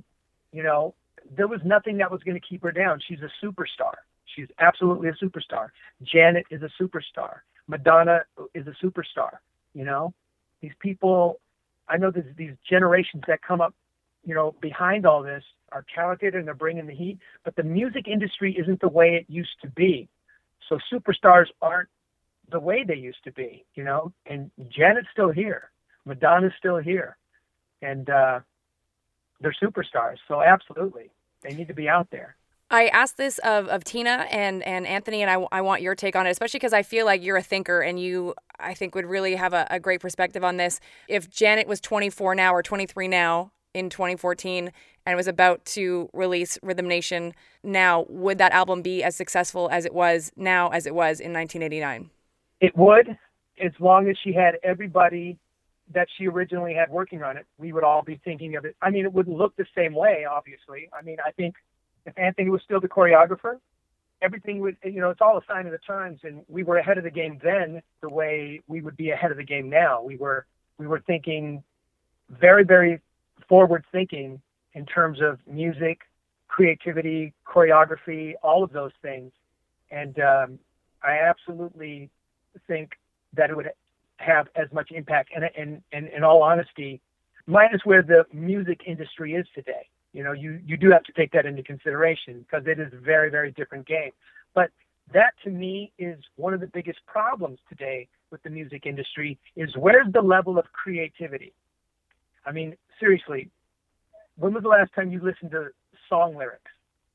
there was nothing that was going to keep her down. She's a superstar. She's absolutely a superstar. Janet is a superstar. Madonna is a superstar. These people, I know there's these generations that come up, behind all this are talented and they're bringing the heat, but the music industry isn't the way it used to be. So superstars aren't the way they used to be, and Janet's still here. Madonna's still here. And they're superstars. So absolutely, they need to be out there. I asked this of Tina and Anthony, and I want your take on it, especially because I feel like you're a thinker and you, I think, would really have a great perspective on this. If Janet was 24 now or 23 now in 2014 and was about to release Rhythm Nation now, would that album be as successful as it was now as it was in 1989? It would, as long as she had everybody that she originally had working on it. We would all be thinking of it. I mean, it wouldn't look the same way, obviously. I mean, I think if Anthony was still the choreographer, everything would, it's all a sign of the times, and we were ahead of the game then the way we would be ahead of the game now. We were thinking very, very forward thinking in terms of music, creativity, choreography, all of those things. And I absolutely think that it would have as much impact. And in all honesty, minus where the music industry is today. You do have to take that into consideration because it is a very, very different game. But that, to me, is one of the biggest problems today with the music industry is where's the level of creativity? I mean, seriously, when was the last time you listened to song lyrics?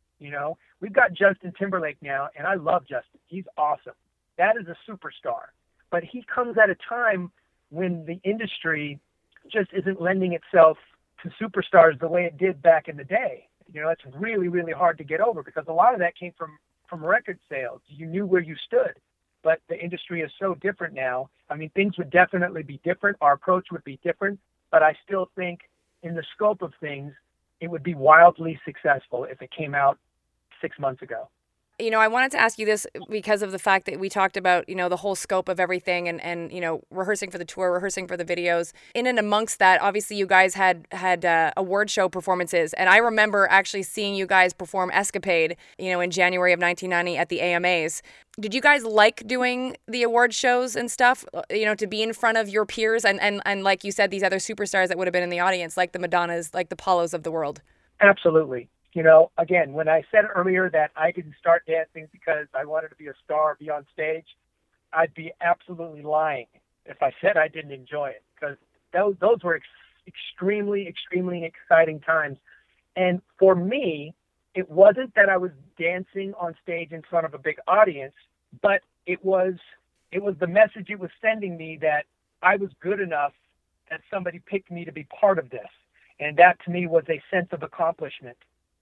We've got Justin Timberlake now, and I love Justin. He's awesome. That is a superstar. But he comes at a time when the industry just isn't lending itself to superstars the way it did back in the day. It's really, really hard to get over because a lot of that came from record sales. You knew where you stood, but the industry is so different now. I mean, things would definitely be different. Our approach would be different, but I still think in the scope of things, it would be wildly successful if it came out 6 months ago. I wanted to ask you this because of the fact that we talked about, the whole scope of everything and rehearsing for the tour, rehearsing for the videos. In and amongst that, obviously you guys had award show performances. And I remember actually seeing you guys perform Escapade, in January of 1990 at the AMAs. Did you guys like doing the award shows and stuff, to be in front of your peers and like you said, these other superstars that would have been in the audience, like the Madonnas, like the Paulos of the world? Absolutely. Again, when I said earlier that I didn't start dancing because I wanted to be a star, be on stage, I'd be absolutely lying if I said I didn't enjoy it because those were extremely, extremely exciting times. And for me, it wasn't that I was dancing on stage in front of a big audience, but it was the message it was sending me that I was good enough that somebody picked me to be part of this. And that to me was a sense of accomplishment.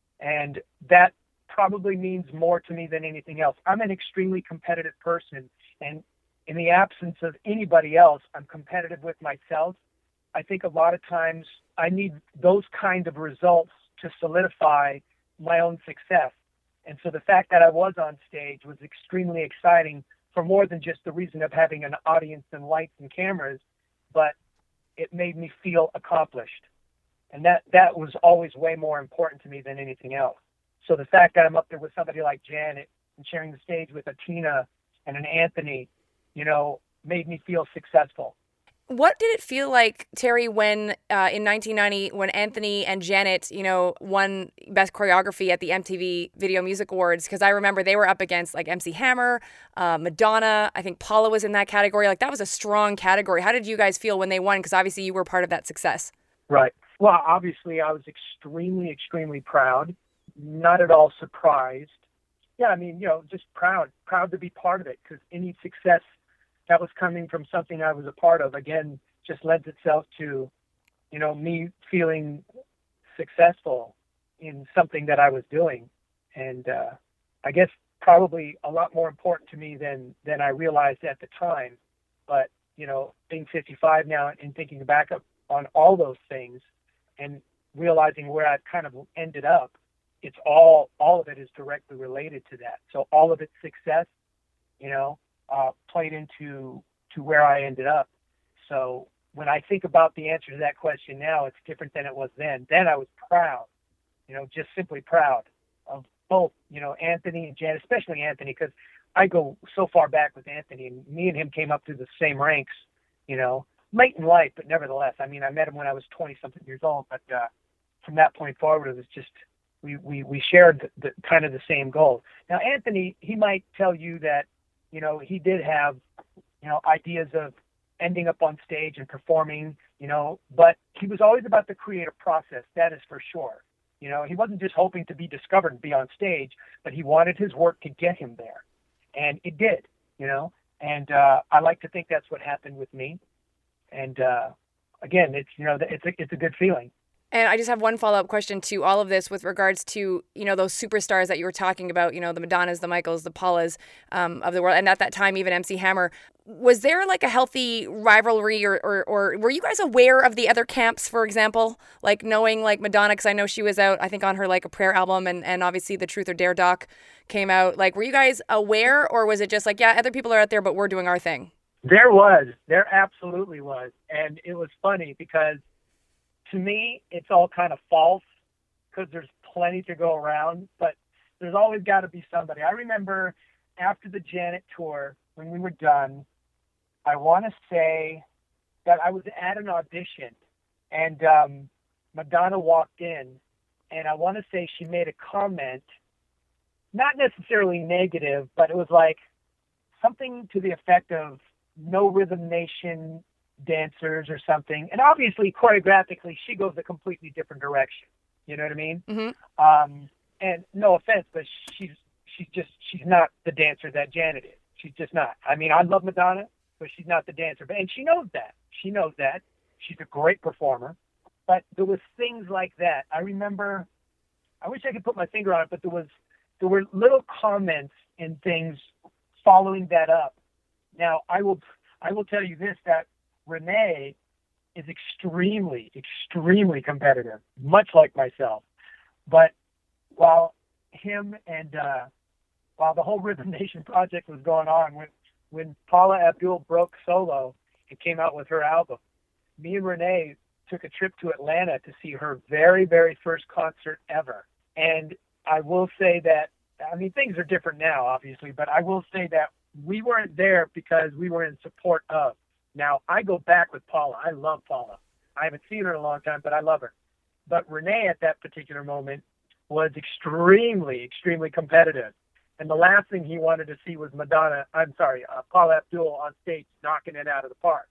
And that probably means more to me than anything else. I'm an extremely competitive person. And in the absence of anybody else, I'm competitive with myself. I think a lot of times I need those kind of results to solidify my own success. And so the fact that I was on stage was extremely exciting for more than just the reason of having an audience and lights and cameras, but it made me feel accomplished. And that was always way more important to me than anything else. So the fact that I'm up there with somebody like Janet and sharing the stage with a Tina and an Anthony, made me feel successful. What did it feel like, Terry, when in 1990, when Anthony and Janet, won Best Choreography at the MTV Video Music Awards? Because I remember they were up against like MC Hammer, Madonna. I think Paula was in that category. Like that was a strong category. How did you guys feel when they won? Because obviously you were part of that success. Right. Well, obviously I was extremely, extremely proud. Not at all surprised. Yeah, I mean, just proud to be part of it because any success that was coming from something I was a part of, again, just lends itself to, me feeling successful in something that I was doing. And I guess probably a lot more important to me than I realized at the time. But, being 55 now and thinking back up on all those things and realizing where I've kind of ended up, it's all of it is directly related to that. So all of its success, played into where I ended up. So when I think about the answer to that question now, it's different than it was then. Then I was proud, just simply proud of both, Anthony and Janet, especially Anthony, because I go so far back with Anthony, and me and him came up through the same ranks, late in life, but nevertheless, I mean, I met him when I was 20-something years old, but from that point forward, it was just, we shared the kind of the same goal. Now, Anthony, he might tell you that, he did have, ideas of ending up on stage and performing, but he was always about the creative process. That is for sure. He wasn't just hoping to be discovered and be on stage, but he wanted his work to get him there. And it did, and I like to think that's what happened with me. And again, it's, it's a good feeling. And I just have one follow-up question to all of this with regards to, those superstars that you were talking about, the Madonnas, the Michaels, the Paulas of the world. And at that time, even MC Hammer. Was there like a healthy rivalry or were you guys aware of the other camps, for example? Like knowing like Madonna, because I know she was out, I think, on her like a prayer album and obviously the Truth or Dare doc came out. Like, were you guys aware, or was it just like, yeah, other people are out there, but we're doing our thing? There absolutely was. And it was funny because to me, it's all kind of false because there's plenty to go around, but there's always got to be somebody. I remember after the Janet tour, when we were done, I want to say that I was at an audition and Madonna walked in, and I want to say she made a comment, not necessarily negative, but it was like something to the effect of no Rhythm Nation dancers or something. And obviously choreographically she goes a completely different direction. You know what I mean? Mm-hmm. And no offense, but she's not the dancer that Janet is. She's just not. I mean, I love Madonna, but she's not the dancer. And she knows that. She's a great performer. But there was things like that. I remember, I wish I could put my finger on it, but there were little comments and things following that up. Now, I will tell you this, that Renee is extremely, extremely competitive, much like myself. But while the whole Rhythm Nation project was going on, when Paula Abdul broke solo and came out with her album, me and Renee took a trip to Atlanta to see her very, very first concert ever. And I will say that, I mean, things are different now, obviously, but I will say that we weren't there because we were in support of. Now, I go back with Paula. I love Paula. I haven't seen her in a long time, but I love her. But Renee at that particular moment was extremely, extremely competitive. And the last thing he wanted to see was Paula Abdul on stage knocking it out of the park.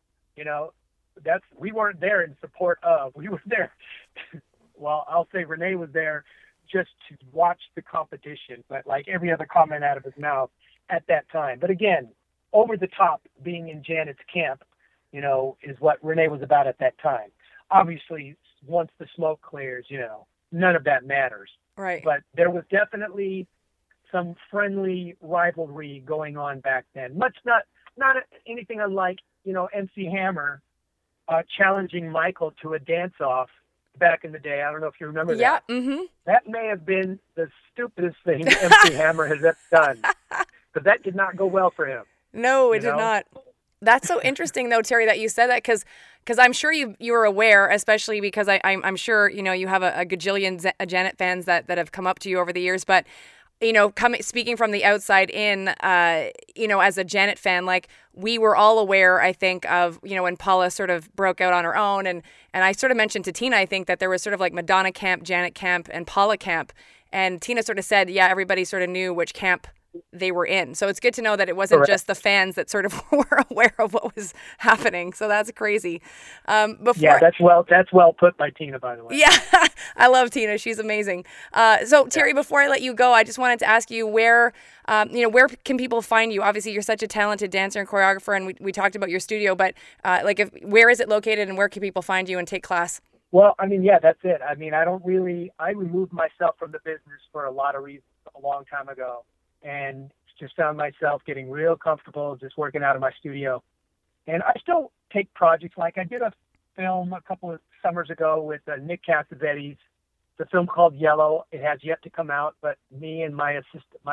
We weren't there in support of. We were there. Well, I'll say Renee was there just to watch the competition, but like every other comment out of his mouth at that time. But again, over the top, being in Janet's camp, is what Renee was about at that time. Obviously, once the smoke clears, none of that matters. Right. But there was definitely some friendly rivalry going on back then. Not anything unlike, MC Hammer challenging Michael to a dance-off back in the day. I don't know if you remember that. Yeah. Mm-hmm. That may have been the stupidest thing MC Hammer has ever done, because that did not go well for him. No, it did not. That's so interesting, though, Terry, that you said that, because I'm sure you were aware, especially because I'm sure, you have a gajillion Janet fans that have come up to you over the years. But, speaking from the outside in, as a Janet fan, like, we were all aware, I think, of, when Paula sort of broke out on her own. And I sort of mentioned to Tina, I think, that there was sort of like Madonna camp, Janet camp, and Paula camp. And Tina sort of said, yeah, everybody sort of knew which camp they were in. So it's good to know that it wasn't Correct. just the fans that sort of were aware of what was happening. So that's crazy. Yeah, that's well put by Tina, by the way. Yeah, I love Tina. She's amazing. So Terry, before I let you go, I just wanted to ask you where can people find you? Obviously, you're such a talented dancer and choreographer, and we talked about your studio, but where is it located and where can people find you and take class? Well, I mean, yeah, that's it. I mean, I removed myself from the business for a lot of reasons a long time ago, and just found myself getting real comfortable just working out of my studio. And I still take projects, like I did a film a couple of summers ago with Nick Cassavetes. It's a film called Yellow. It has yet to come out, but me and my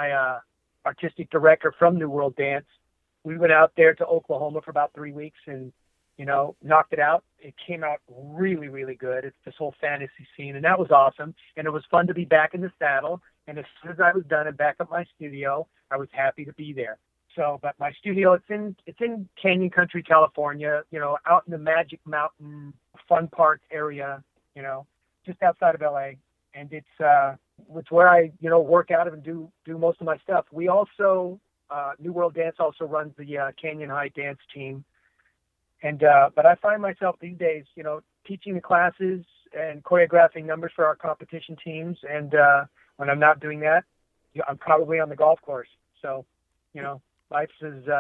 artistic director from New World Dance, we went out there to Oklahoma for about 3 weeks and, knocked it out. It came out really, really good. It's this whole fantasy scene, and that was awesome. And it was fun to be back in the saddle. And as soon as I was done and back at my studio, I was happy to be there. So, but my studio, it's in Canyon Country, California, out in the Magic Mountain Fun Park area, just outside of LA. And it's where I, work out of and do most of my stuff. We also, New World Dance also runs the Canyon High dance team. And, but I find myself these days, teaching the classes and choreographing numbers for our competition teams. And, when I'm not doing that, I'm probably on the golf course. So, life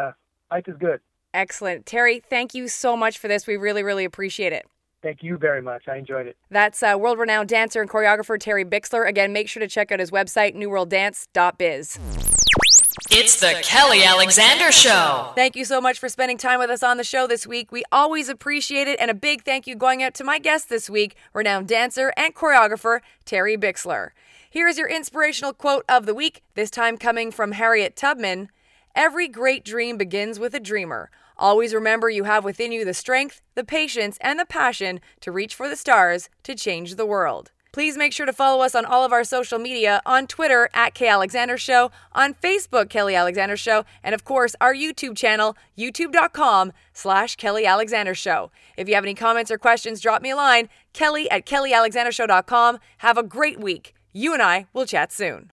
is good. Excellent. Terry, thank you so much for this. We really, really appreciate it. Thank you very much. I enjoyed it. That's world-renowned dancer and choreographer Terry Bixler. Again, make sure to check out his website, newworlddance.biz. It's the Kelly Alexander Show. Thank you so much for spending time with us on the show this week. We always appreciate it, and a big thank you going out to my guest this week, renowned dancer and choreographer Terry Bixler. Here's your inspirational quote of the week, this time coming from Harriet Tubman. Every great dream begins with a dreamer. Always remember you have within you the strength, the patience, and the passion to reach for the stars to change the world. Please make sure to follow us on all of our social media, on Twitter @KAlexanderShow, on Facebook Kelly Alexander Show, and of course our YouTube channel, youtube.com/Kelly Alexander Show. If you have any comments or questions, drop me a line, Kelly@KellyAlexanderShow.com. Have a great week. You and I will chat soon.